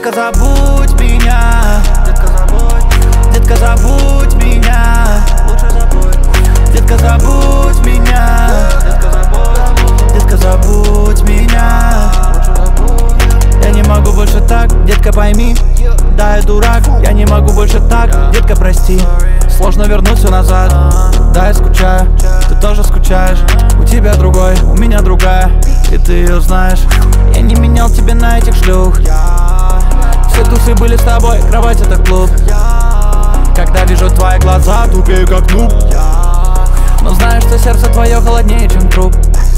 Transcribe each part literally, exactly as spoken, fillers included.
Детка, забудь меня. Детка, забудь. Детка, забудь меня. Лучше забудь. Детка, забудь меня. Детка, забудь. Детка, забудь меня. Лучше забудь. Я не могу больше так, детка, пойми. Да, я дурак, я не могу больше так, детка, прости. Сложно вернуть все назад. Да, я скучаю, ты тоже скучаешь. У тебя другой, у меня другая, и ты ее знаешь. Я не менял тебя на этих шлюх. Все тусы были с тобой, кровать это клуб. Когда вижу твои глаза, тупею как нуб. Но знаешь, что сердце твое холоднее, чем труп.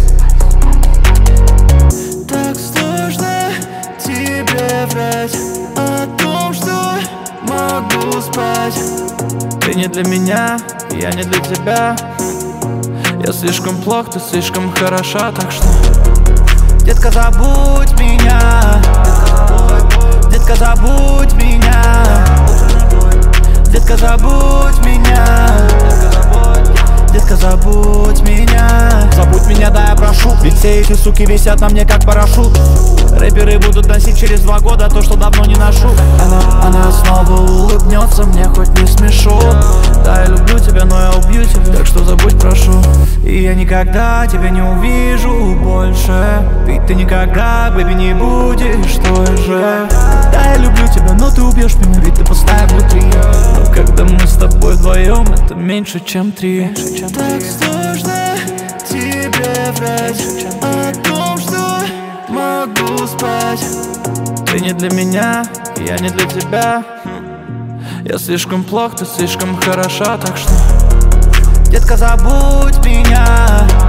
Так сложно тебе врать о том, что могу спать. Ты не для меня, я не для тебя. Я слишком плох, ты слишком хороша, так что детка, забудь меня. Детка, забудь меня. Детка, забудь меня. Детка, забудь меня. Забудь меня, да, я прошу. Ведь все эти суки висят на мне как парашют. Рэперы будут носить через два года то, что давно не ношу. Она, она снова улыбнется, мне хоть не смешу. Да, я люблю тебя, но я убью тебя, так что забудь, прошу. И я никогда тебя не увижу больше. Ведь ты никогда, бэби, не будешь той же. Да, я люблю тебя, но ты убьешь меня, ведь ты пустая внутри. Но когда мы с тобой вдвоем, это меньше, чем три. Так сложно тебе врать о том, что могу спать. Ты не для меня, я не для тебя. Я слишком плох, ты слишком хороша, так что детка, забудь меня.